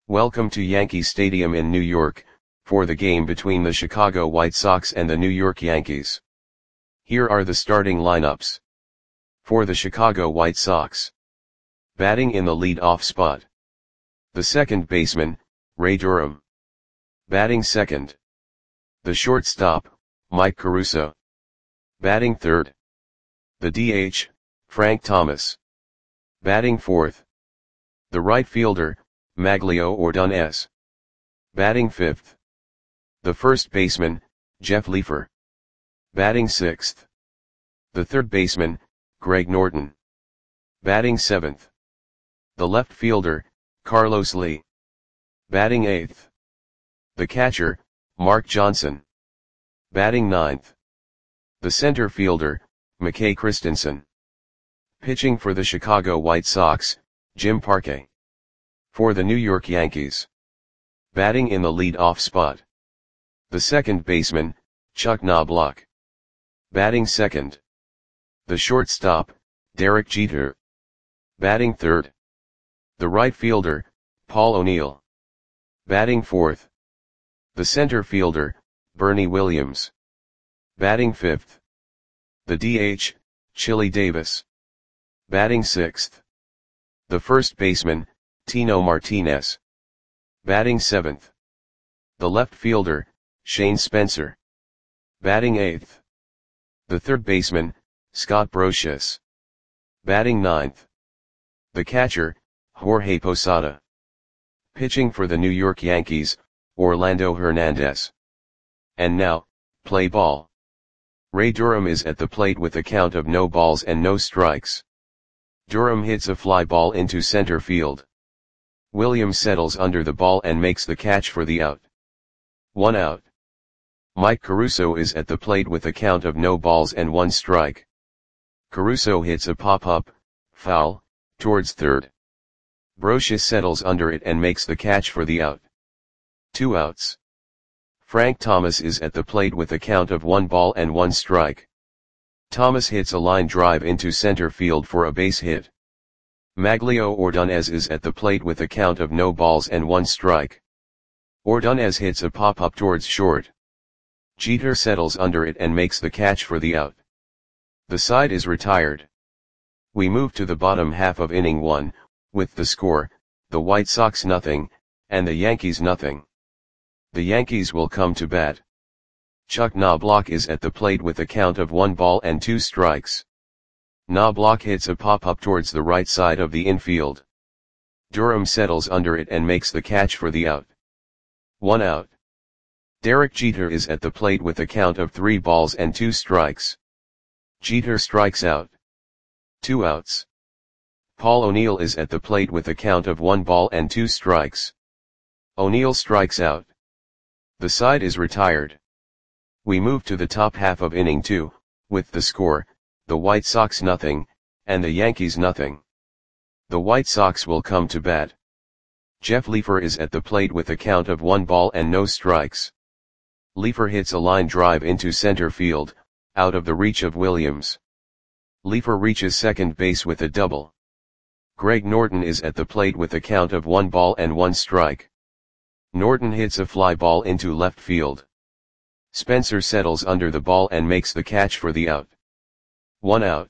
Welcome to Yankee Stadium in New York, for the game between the Chicago White Sox and the New York Yankees. Here are the starting lineups. For the Chicago White Sox. Batting in the lead-off spot. The second baseman, Ray Durham. Batting second. The shortstop, Mike Caruso. Batting third. The DH, Frank Thomas. Batting fourth. The right fielder, Magglio Ordonez. Batting fifth. The first baseman, Jeff Leefer. Batting sixth. The third baseman, Greg Norton. Batting seventh. The left fielder, Carlos Lee. Batting eighth. The catcher, Mark Johnson. Batting ninth. The center fielder, McKay Christensen. Pitching for the Chicago White Sox, Jim Parkey. For the New York Yankees. Batting in the lead-off spot. The second baseman, Chuck Knobloch. Batting second. The shortstop, Derek Jeter. Batting third. The right fielder, Paul O'Neill. Batting fourth. The center fielder, Bernie Williams. Batting fifth. The DH, Chili Davis. Batting sixth. The first baseman, Tino Martinez. Batting seventh. The left fielder, Shane Spencer. Batting eighth. The third baseman, Scott Brosius. Batting ninth. The catcher, Jorge Posada. Pitching for the New York Yankees, Orlando Hernandez. And now, play ball. Ray Durham is at the plate with a count of no balls and no strikes. Durham hits a fly ball into center field. Williams settles under the ball and makes the catch for the out. 1 out. Mike Caruso is at the plate with a count of no balls and 1 strike. Caruso hits a pop-up, foul, towards third. Brosius settles under it and makes the catch for the out. 2 outs. Frank Thomas is at the plate with a count of 1 ball and 1 strike. Thomas hits a line drive into center field for a base hit. Magglio Ordonez is at the plate with a count of no balls and 1 strike. Ordonez hits a pop-up towards short. Jeter settles under it and makes the catch for the out. The side is retired. We move to the bottom half of inning 1, with the score, the White Sox nothing, and the Yankees nothing. The Yankees will come to bat. Chuck Knobloch is at the plate with a count of 1 ball and 2 strikes. Knobloch hits a pop-up towards the right side of the infield. Durham settles under it and makes the catch for the out. 1 out. Derek Jeter is at the plate with a count of 3 balls and 2 strikes. Jeter strikes out. 2 outs. Paul O'Neill is at the plate with a count of 1 ball and 2 strikes. O'Neill strikes out. The side is retired. We move to the top half of inning 2, with the score, the White Sox nothing, and the Yankees nothing. The White Sox will come to bat. Jeff Leefer is at the plate with a count of 1 ball and no strikes. Leefer hits a line drive into center field, out of the reach of Williams. Leefer reaches second base with a double. Greg Norton is at the plate with a count of 1 ball and 1 strike. Norton hits a fly ball into left field. Spencer settles under the ball and makes the catch for the out. 1 out.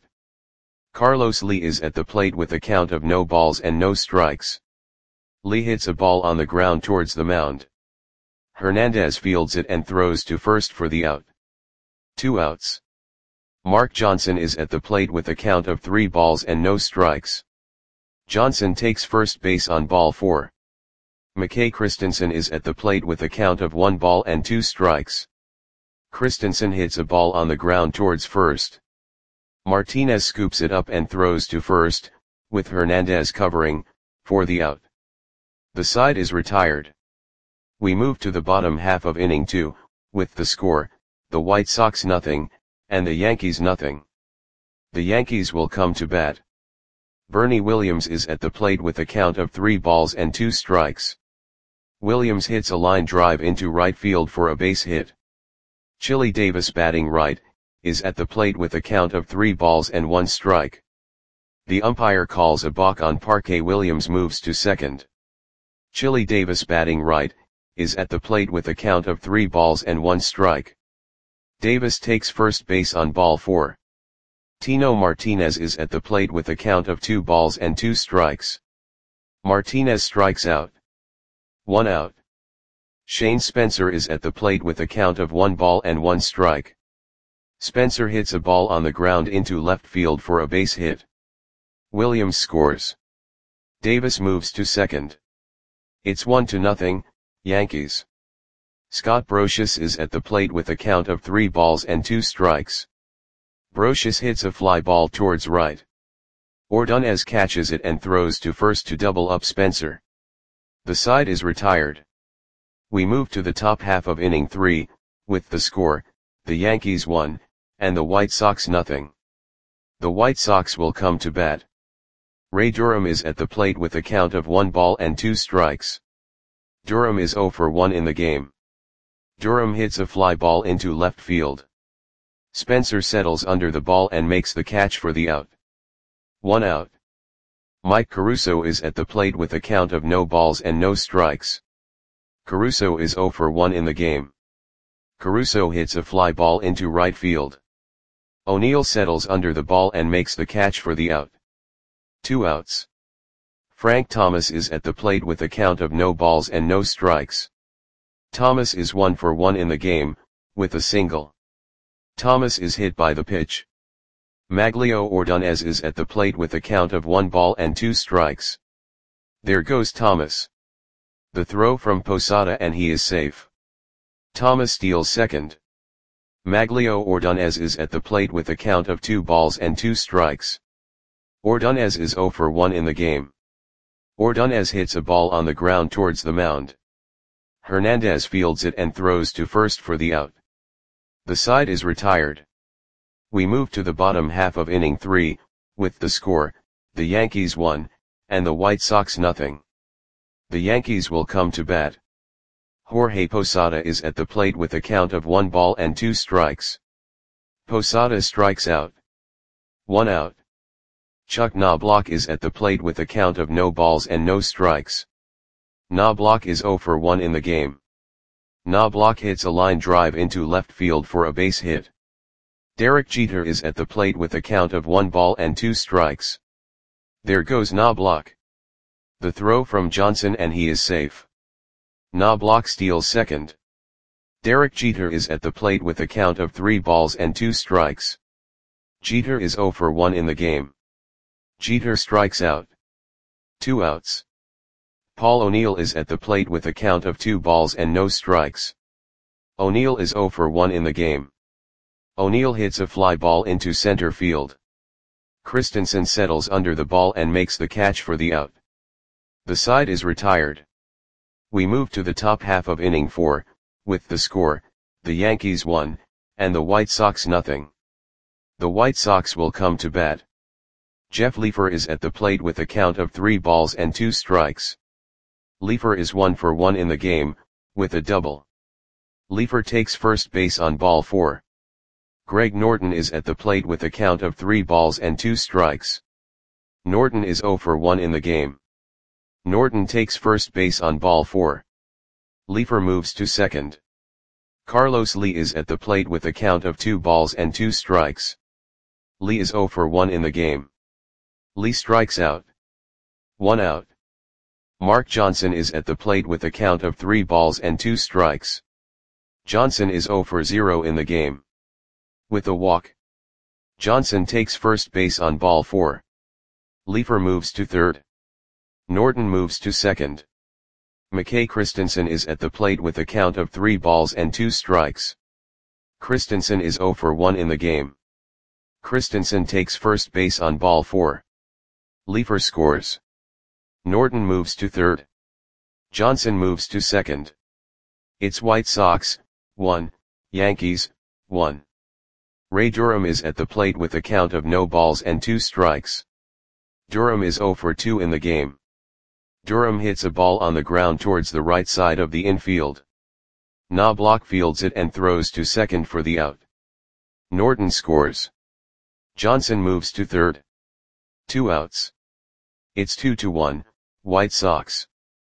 Carlos Lee is at the plate with a count of no balls and no strikes. Lee hits a ball on the ground towards the mound. Hernandez fields it and throws to first for the out. 2 outs. Mark Johnson is at the plate with a count of 3 balls and no strikes. Johnson takes first base on ball 4. McKay Christensen is at the plate with a count of 1 ball and 2 strikes. Christensen hits a ball on the ground towards first. Martinez scoops it up and throws to first, with Hernandez covering, for the out. The side is retired. We move to the bottom half of inning 2, with the score, the White Sox nothing, and the Yankees nothing. The Yankees will come to bat. Bernie Williams is at the plate with a count of 3 balls and 2 strikes. Williams hits a line drive into right field for a base hit. Chili Davis batting right, is at the plate with a count of 3 balls and 1 strike. The umpire calls a balk on Parkey. Williams moves to second. Chili Davis batting right, is at the plate with a count of 3 balls and 1 strike. Davis takes first base on ball 4. Tino Martinez is at the plate with a count of 2 balls and 2 strikes. Martinez strikes out. 1 out. Shane Spencer is at the plate with a count of 1 ball and 1 strike. Spencer hits a ball on the ground into left field for a base hit. Williams scores. Davis moves to second. It's 1-0, Yankees. Scott Brosius is at the plate with a count of 3 balls and 2 strikes. Brosius hits a fly ball towards right. Ordonez catches it and throws to first to double up Spencer. The side is retired. We move to the top half of inning 3, with the score, the Yankees 1, and the White Sox 0. The White Sox will come to bat. Ray Durham is at the plate with a count of 1 ball and 2 strikes. Durham is 0 for 1 in the game. Durham hits a fly ball into left field. Spencer settles under the ball and makes the catch for the out. 1 out. Mike Caruso is at the plate with a count of no balls and no strikes. Caruso is 0 for 1 in the game. Caruso hits a fly ball into right field. O'Neill settles under the ball and makes the catch for the out. 2 outs. Frank Thomas is at the plate with a count of no balls and no strikes. Thomas is 1 for 1 in the game, with a single. Thomas is hit by the pitch. Maglio Ordonez is at the plate with a count of 1 ball and 2 strikes. There goes Thomas. The throw from Posada and he is safe. Thomas steals second. Maglio Ordonez is at the plate with a count of 2 balls and 2 strikes. Ordonez is 0 for 1 in the game. Ordonez hits a ball on the ground towards the mound. Hernandez fields it and throws to first for the out. The side is retired. We move to the bottom half of inning 3, with the score, the Yankees 1, and the White Sox 0. The Yankees will come to bat. Jorge Posada is at the plate with a count of 1 ball and 2 strikes. Posada strikes out. 1 out. Chuck Knobloch is at the plate with a count of no balls and no strikes. Knobloch is 0 for 1 in the game. Knobloch hits a line drive into left field for a base hit. Derek Jeter is at the plate with a count of 1 ball and 2 strikes. There goes Knobloch. The throw from Johnson and he is safe. Knobloch steals second. Derek Jeter is at the plate with a count of 3 balls and 2 strikes. Jeter is 0 for 1 in the game. Jeter strikes out. 2 outs. Paul O'Neill is at the plate with a count of 2 balls and no strikes. O'Neill is 0 for 1 in the game. O'Neill hits a fly ball into center field. Christensen settles under the ball and makes the catch for the out. The side is retired. We move to the top half of inning 4, with the score, the Yankees 1, and the White Sox 0. The White Sox will come to bat. Jeff Leefer is at the plate with a count of 3 balls and 2 strikes. Leefer is 1 for 1 in the game, with a double. Leefer takes first base on ball 4. Greg Norton is at the plate with a count of 3 balls and 2 strikes. Norton is 0 for 1 in the game. Norton takes first base on ball 4. Leefer moves to second. Carlos Lee is at the plate with a count of 2 balls and 2 strikes. Lee is 0 for 1 in the game. Lee strikes out. 1 out. Mark Johnson is at the plate with a count of 3 balls and 2 strikes. Johnson is 0 for 0 in the game. With a walk. Johnson takes first base on ball 4. Leefer moves to third. Norton moves to second. McKay Christensen is at the plate with a count of 3 balls and 2 strikes. Christensen is 0 for 1 in the game. Christensen takes first base on ball 4. Leefer scores. Norton moves to third. Johnson moves to second. It's White Sox, 1, Yankees, 1. Ray Durham is at the plate with a count of no balls and 2 strikes. Durham is 0 for 2 in the game. Durham hits a ball on the ground towards the right side of the infield. Knobloch fields it and throws to second for the out. Norton scores. Johnson moves to third. 2 outs. It's 2-1, White Sox.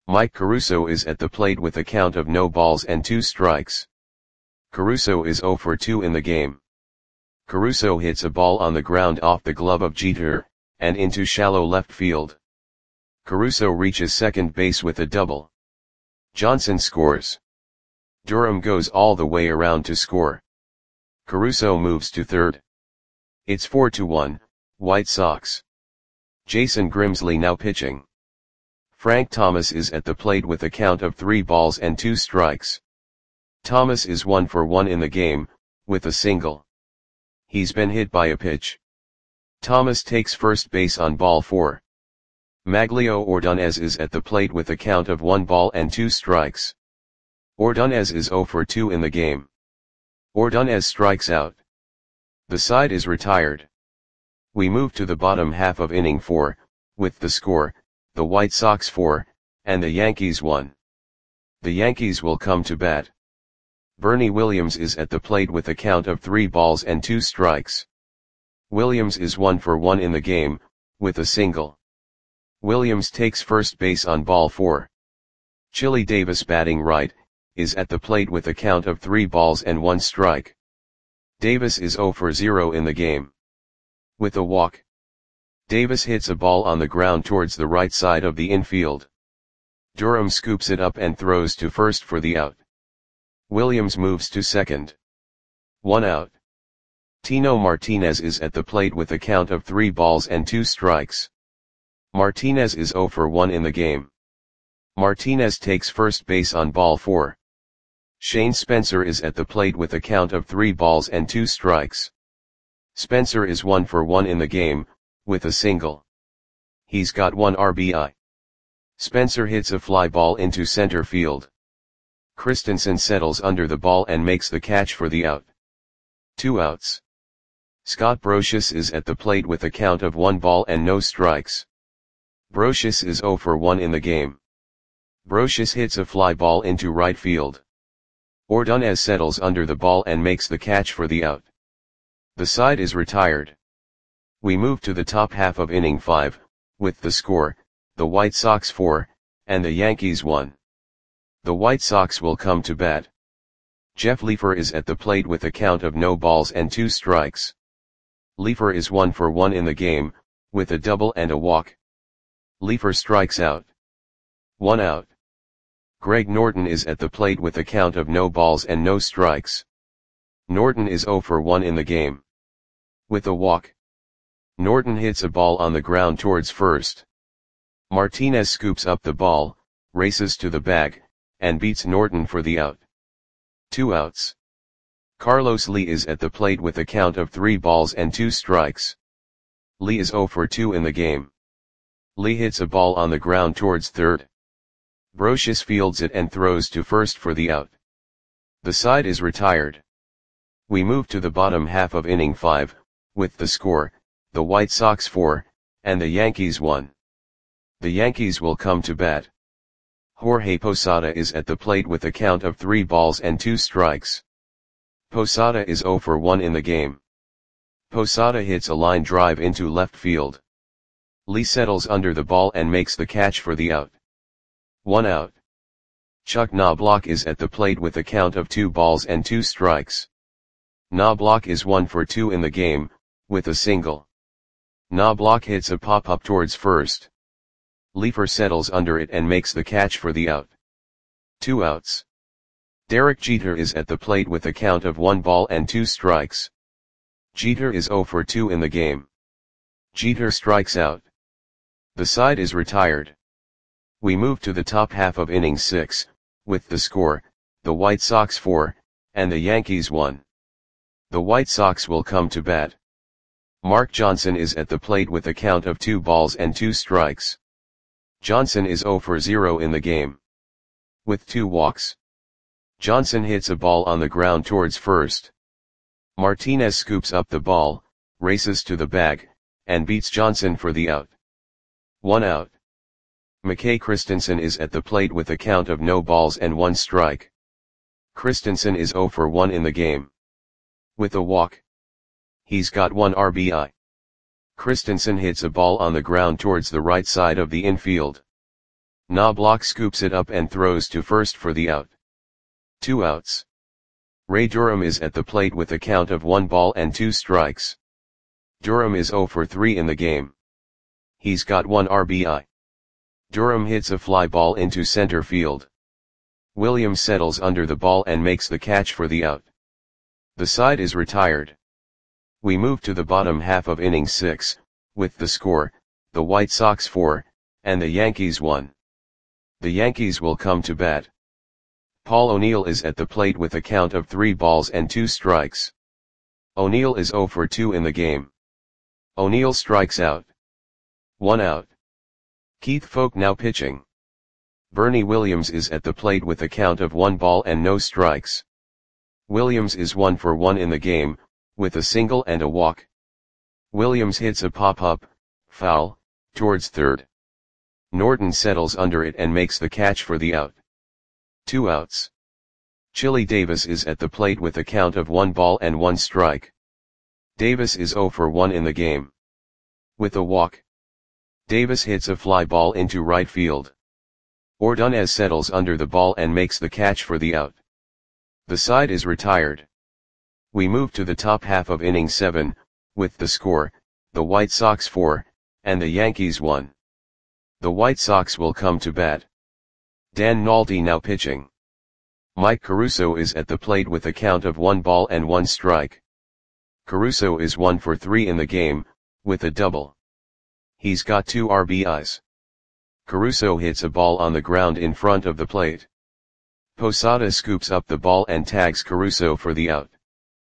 Mike Caruso is at the plate with a count of no balls and 2 strikes. Caruso is 0 for 2 in the game. Caruso hits a ball on the ground off the glove of Jeter, and into shallow left field. Caruso reaches second base with a double. Johnson scores. Durham goes all the way around to score. Caruso moves to third. It's 4-1, White Sox. Jason Grimsley now pitching. Frank Thomas is at the plate with a count of 3 balls and 2 strikes. Thomas is 1 for 1 in the game, with a single. He's been hit by a pitch. Thomas takes first base on ball 4. Maglio Ordonez is at the plate with a count of 1 ball and 2 strikes. Ordonez is 0 for 2 in the game. Ordonez strikes out. The side is retired. We move to the bottom half of inning 4, with the score, the White Sox 4, and the Yankees 1. The Yankees will come to bat. Bernie Williams is at the plate with a count of 3 balls and 2 strikes. Williams is 1 for 1 in the game, with a single. Williams takes first base on ball 4. Chili Davis batting right, is at the plate with a count of 3 balls and 1 strike. Davis is 0 for 0 in the game. With a walk. Davis hits a ball on the ground towards the right side of the infield. Durham scoops it up and throws to first for the out. Williams moves to second. 1 out. Tino Martinez is at the plate with a count of 3 balls and 2 strikes. Martinez is 0 for 1 in the game. Martinez takes first base on ball 4. Shane Spencer is at the plate with a count of 3 balls and 2 strikes. Spencer is 1 for 1 in the game, with a single. He's got 1 RBI. Spencer hits a fly ball into center field. Christensen settles under the ball and makes the catch for the out. 2 outs. Scott Brosius is at the plate with a count of 1 ball and no strikes. Brosius is 0 for 1 in the game. Brosius hits a fly ball into right field. Ordonez settles under the ball and makes the catch for the out. The side is retired. We move to the top half of inning 5, with the score, the White Sox 4, and the Yankees 1. The White Sox will come to bat. Jeff Leefer is at the plate with a count of no balls and 2 strikes. Leefer is 1 for 1 in the game, with a double and a walk. Leefer strikes out. 1 out. Greg Norton is at the plate with a count of no balls and no strikes. Norton is 0 for 1 in the game. With a walk. Norton hits a ball on the ground towards first. Martinez scoops up the ball, races to the bag, and beats Norton for the out. 2 outs. Carlos Lee is at the plate with a count of 3 balls and 2 strikes. Lee is 0 for 2 in the game. Lee hits a ball on the ground towards third. Brosius fields it and throws to first for the out. The side is retired. We move to the bottom half of inning 5, with the score, the White Sox 4, and the Yankees 1. The Yankees will come to bat. Jorge Posada is at the plate with a count of 3 balls and 2 strikes. Posada is 0 for 1 in the game. Posada hits a line drive into left field. Lee settles under the ball and makes the catch for the out. 1 out. Chuck Knobloch is at the plate with a count of 2 balls and 2 strikes. Knobloch is 1 for 2 in the game, with a single. Knobloch hits a pop-up towards first. Leefer settles under it and makes the catch for the out. 2 outs. Derek Jeter is at the plate with a count of 1 ball and 2 strikes. Jeter is 0 for 2 in the game. Jeter strikes out. The side is retired. We move to the top half of inning 6, with the score, the White Sox 4, and the Yankees 1. The White Sox will come to bat. Mark Johnson is at the plate with a count of 2 balls and 2 strikes. Johnson is 0 for 0 in the game. With 2 walks. Johnson hits a ball on the ground towards first. Martinez scoops up the ball, races to the bag, and beats Johnson for the out. 1 out. McKay Christensen is at the plate with a count of no balls and 1 strike. Christensen is 0 for 1 in the game. With a walk. He's got 1 RBI. Christensen hits a ball on the ground towards the right side of the infield. Knobloch scoops it up and throws to first for the out. 2 outs. Ray Durham is at the plate with a count of 1 ball and 2 strikes. Durham is 0 for 3 in the game. He's got 1 RBI. Durham hits a fly ball into center field. Williams settles under the ball and makes the catch for the out. The side is retired. We move to the bottom half of inning 6, with the score, the White Sox 4, and the Yankees 1. The Yankees will come to bat. Paul O'Neill is at the plate with a count of 3 balls and 2 strikes. O'Neill is 0 for 2 in the game. O'Neill strikes out. 1 out. Keith Foulke now pitching. Bernie Williams is at the plate with a count of 1 ball and no strikes. Williams is 1 for 1 in the game, with a single and a walk. Williams hits a pop-up, foul, towards third. Norton settles under it and makes the catch for the out. 2 outs. Chili Davis is at the plate with a count of 1 ball and 1 strike. Davis is 0 for 1 in the game. With a walk. Davis hits a fly ball into right field. Ordonez settles under the ball and makes the catch for the out. The side is retired. We move to the top half of inning 7, with the score, the White Sox 4, and the Yankees 1. The White Sox will come to bat. Dan Nolte now pitching. Mike Caruso is at the plate with a count of 1 ball and 1 strike. Caruso is 1 for 3 in the game, with a double. He's got 2 RBIs. Caruso hits a ball on the ground in front of the plate. Posada scoops up the ball and tags Caruso for the out.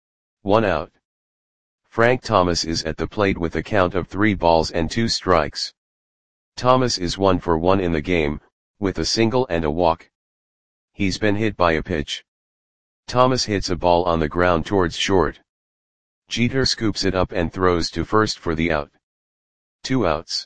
1 out. Frank Thomas is at the plate with a count of 3 balls and 2 strikes. Thomas is 1 for 1 in the game, with a single and a walk. He's been hit by a pitch. Thomas hits a ball on the ground towards short. Jeter scoops it up and throws to first for the out. 2 outs.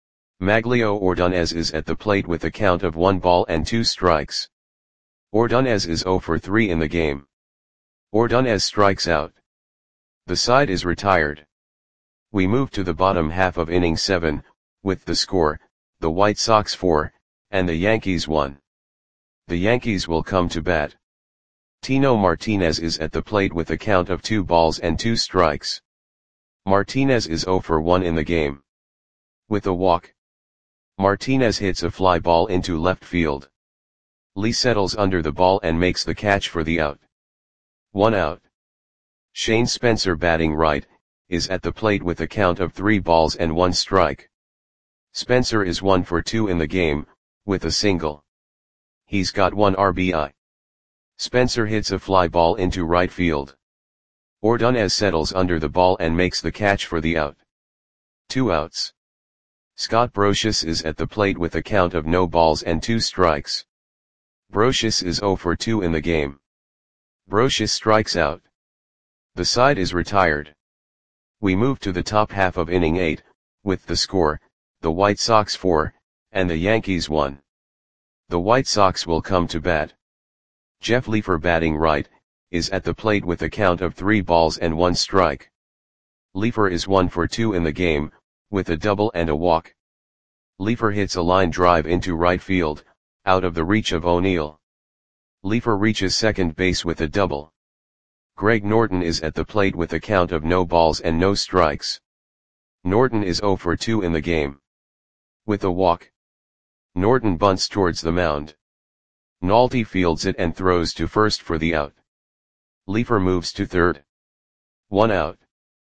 Maglio Ordonez is at the plate with a count of 1 ball and 2 strikes. Ordonez is 0 for 3 in the game. Ordonez strikes out. The side is retired. We move to the bottom half of inning 7, with the score, the White Sox 4, and the Yankees 1. The Yankees will come to bat. Tino Martinez is at the plate with a count of 2 balls and 2 strikes. Martinez is 0 for 1 in the game. With a walk. Martinez hits a fly ball into left field. Lee settles under the ball and makes the catch for the out. 1 out. Shane Spencer batting right, is at the plate with a count of 3 balls and 1 strike. Spencer is 1 for 2 in the game, with a single. He's got 1 RBI. Spencer hits a fly ball into right field. Ordonez settles under the ball and makes the catch for the out. 2 outs. Scott Brosius is at the plate with a count of no balls and 2 strikes. Brosius is 0 for 2 in the game. Brosius strikes out. The side is retired. We move to the top half of inning 8, with the score, the White Sox 4, and the Yankees 1. The White Sox will come to bat. Jeff Leefer batting right, is at the plate with a count of 3 balls and 1 strike. Leefer is 1 for 2 in the game, with a double and a walk. Leefer hits a line drive into right field, out of the reach of O'Neill. Leefer reaches second base with a double. Greg Norton is at the plate with a count of no balls and no strikes. Norton is 0 for 2 in the game. With a walk. Norton bunts towards the mound. Nolte fields it and throws to first for the out. Leefer moves to third. 1 out.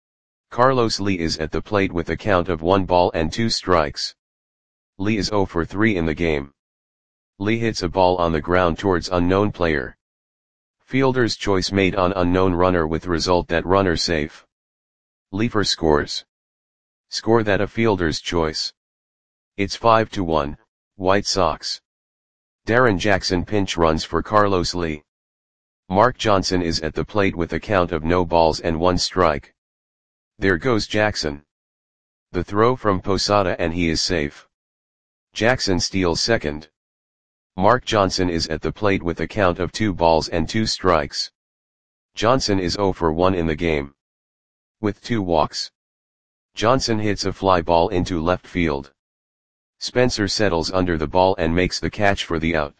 Carlos Lee is at the plate with a count of 1 ball and 2 strikes. Lee is 0 for 3 in the game. Lee hits a ball on the ground towards unknown player. Fielder's choice made on unknown runner with result that runner safe. Leefer scores. Score that a fielder's choice. It's 5-1, White Sox. Darren Jackson pinch runs for Carlos Lee. Mark Johnson is at the plate with a count of no balls and 1 strike. There goes Jackson. The throw from Posada and he is safe. Jackson steals second. Mark Johnson is at the plate with a count of 2 balls and 2 strikes. Johnson is 0 for 1 in the game. With 2 walks. Johnson hits a fly ball into left field. Spencer settles under the ball and makes the catch for the out.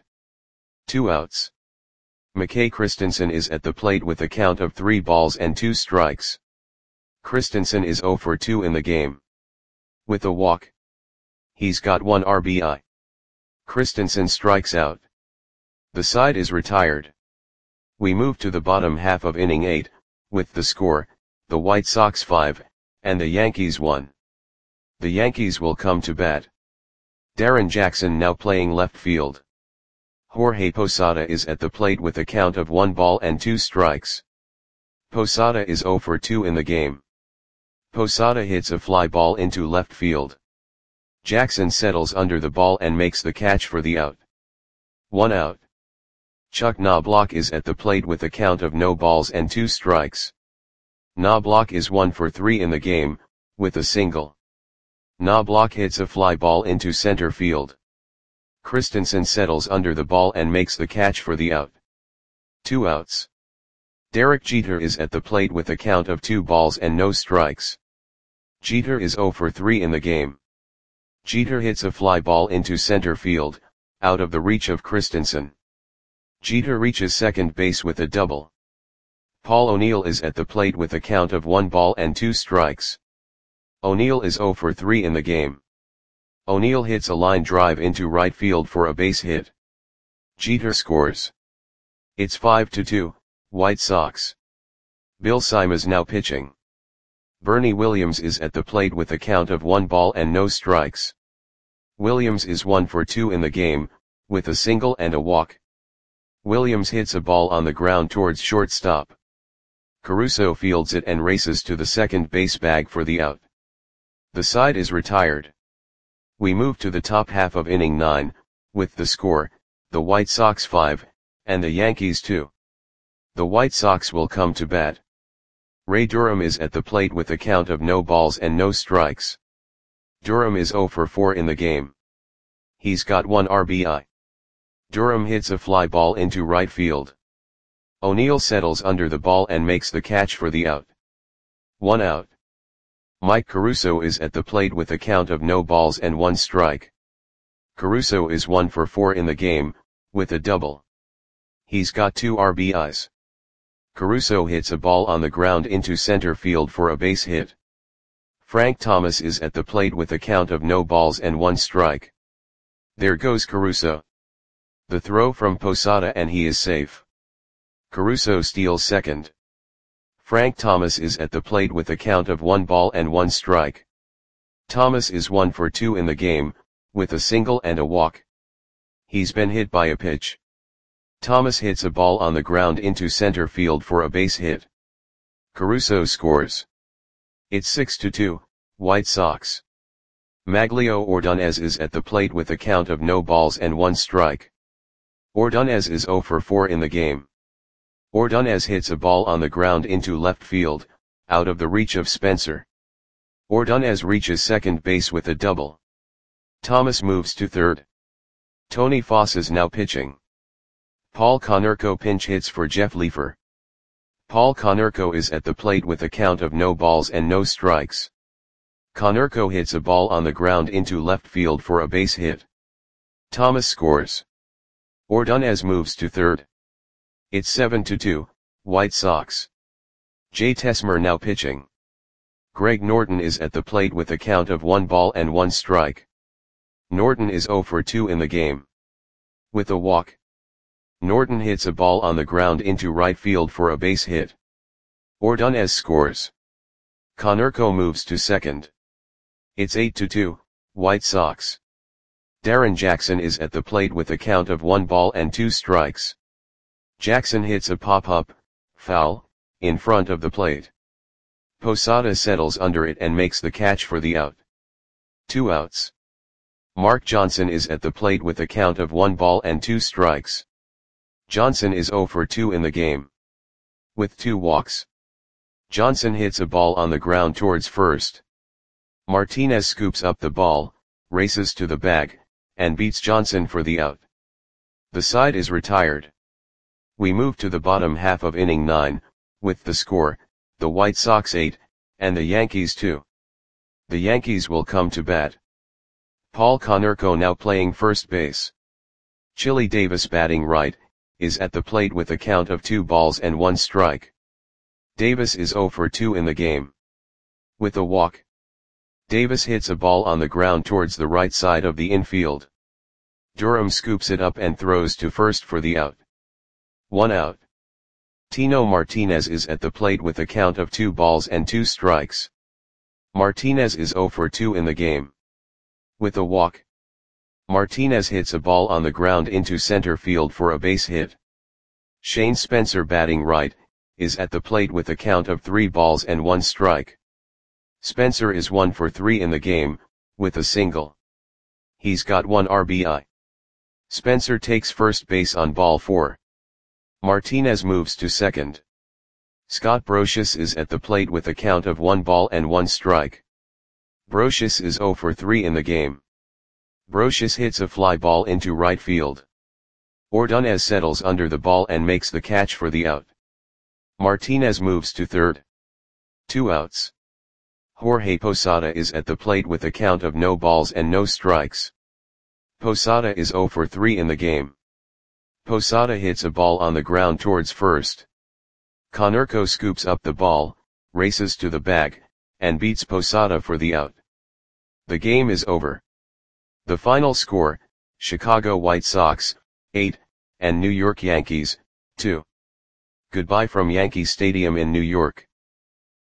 2 outs. McKay Christensen is at the plate with a count of 3 balls and 2 strikes. Christensen is 0 for 2 in the game. With a walk. He's got 1 RBI. Christensen strikes out. The side is retired. We move to the bottom half of inning 8, with the score, the White Sox 5, and the Yankees 1. The Yankees will come to bat. Darren Jackson now playing left field. Jorge Posada is at the plate with a count of 1 ball and 2 strikes. Posada is 0 for 2 in the game. Posada hits a fly ball into left field. Jackson settles under the ball and makes the catch for the out. 1 out. Chuck Knobloch is at the plate with a count of no balls and 2 strikes. Knobloch is 1 for 3 in the game, with a single. Knobloch hits a fly ball into center field. Christensen settles under the ball and makes the catch for the out. 2 outs. Derek Jeter is at the plate with a count of 2 balls and no strikes. Jeter is 0 for 3 in the game. Jeter hits a fly ball into center field, out of the reach of Christensen. Jeter reaches second base with a double. Paul O'Neill is at the plate with a count of 1 ball and 2 strikes. O'Neill is 0 for 3 in the game. O'Neill hits a line drive into right field for a base hit. Jeter scores. It's 5-2, White Sox. Bill Simas now pitching. Bernie Williams is at the plate with a count of 1 ball and no strikes. Williams is 1 for 2 in the game, with a single and a walk. Williams hits a ball on the ground towards shortstop. Caruso fields it and races to the second base bag for the out. The side is retired. We move to the top half of inning 9, with the score, the White Sox 5, and the Yankees 2. The White Sox will come to bat. Ray Durham is at the plate with a count of no balls and no strikes. Durham is 0 for 4 in the game. He's got 1 RBI. Durham hits a fly ball into right field. O'Neill settles under the ball and makes the catch for the out. 1 out. Mike Caruso is at the plate with a count of no balls and 1 strike. Caruso is 1 for 4 in the game, with a double. He's got 2 RBIs. Caruso hits a ball on the ground into center field for a base hit. Frank Thomas is at the plate with a count of no balls and 1 strike. There goes Caruso. The throw from Posada and he is safe. Caruso steals second. Frank Thomas is at the plate with a count of 1 ball and 1 strike. Thomas is 1 for 2 in the game, with a single and a walk. He's been hit by a pitch. Thomas hits a ball on the ground into center field for a base hit. Caruso scores. It's 6-2, White Sox. Maglio Ordonez is at the plate with a count of no balls and 1 strike. Ordonez is 0 for 4 in the game. Ordonez hits a ball on the ground into left field, out of the reach of Spencer. Ordonez reaches second base with a double. Thomas moves to third. Tony Foss is now pitching. Paul Konerko pinch hits for Jeff Leefer. Paul Konerko is at the plate with a count of no balls and no strikes. Konerko hits a ball on the ground into left field for a base hit. Thomas scores. Ordonez moves to third. It's 7-2, White Sox. Jay Tesmer now pitching. Greg Norton is at the plate with a count of 1 ball and 1 strike. Norton is 0 for 2 in the game. With a walk. Norton hits a ball on the ground into right field for a base hit. Ordonez scores. Konerko moves to second. It's 8-2, White Sox. Darren Jackson is at the plate with a count of 1 ball and 2 strikes. Jackson hits a pop-up, foul, in front of the plate. Posada settles under it and makes the catch for the out. 2 outs. Mark Johnson is at the plate with a count of 1 ball and 2 strikes. Johnson is 0 for 2 in the game. With 2 walks. Johnson hits a ball on the ground towards first. Martinez scoops up the ball, races to the bag, and beats Johnson for the out. The side is retired. We move to the bottom half of inning 9, with the score, the White Sox 8, and the Yankees 2. The Yankees will come to bat. Paul Konerko now playing first base. Chili Davis batting right, is at the plate with a count of 2 balls and 1 strike. Davis is 0 for 2 in the game. With a walk, Davis hits a ball on the ground towards the right side of the infield. Durham scoops it up and throws to first for the out. 1 out. Tino Martinez is at the plate with a count of 2 balls and 2 strikes. Martinez is 0 for 2 in the game. With a walk, Martinez hits a ball on the ground into center field for a base hit. Shane Spencer batting right, is at the plate with a count of 3 balls and 1 strike. Spencer is 1 for 3 in the game, with a single. He's got 1 RBI. Spencer takes first base on ball 4. Martinez moves to second. Scott Brosius is at the plate with a count of 1 ball and 1 strike. Brosius is 0 for 3 in the game. Brosius hits a fly ball into right field. Ordonez settles under the ball and makes the catch for the out. Martinez moves to third. 2 outs. Jorge Posada is at the plate with a count of no balls and no strikes. Posada is 0 for 3 in the game. Posada hits a ball on the ground towards first. Konerko scoops up the ball, races to the bag, and beats Posada for the out. The game is over. The final score, Chicago White Sox, 8, and New York Yankees, 2. Goodbye from Yankee Stadium in New York.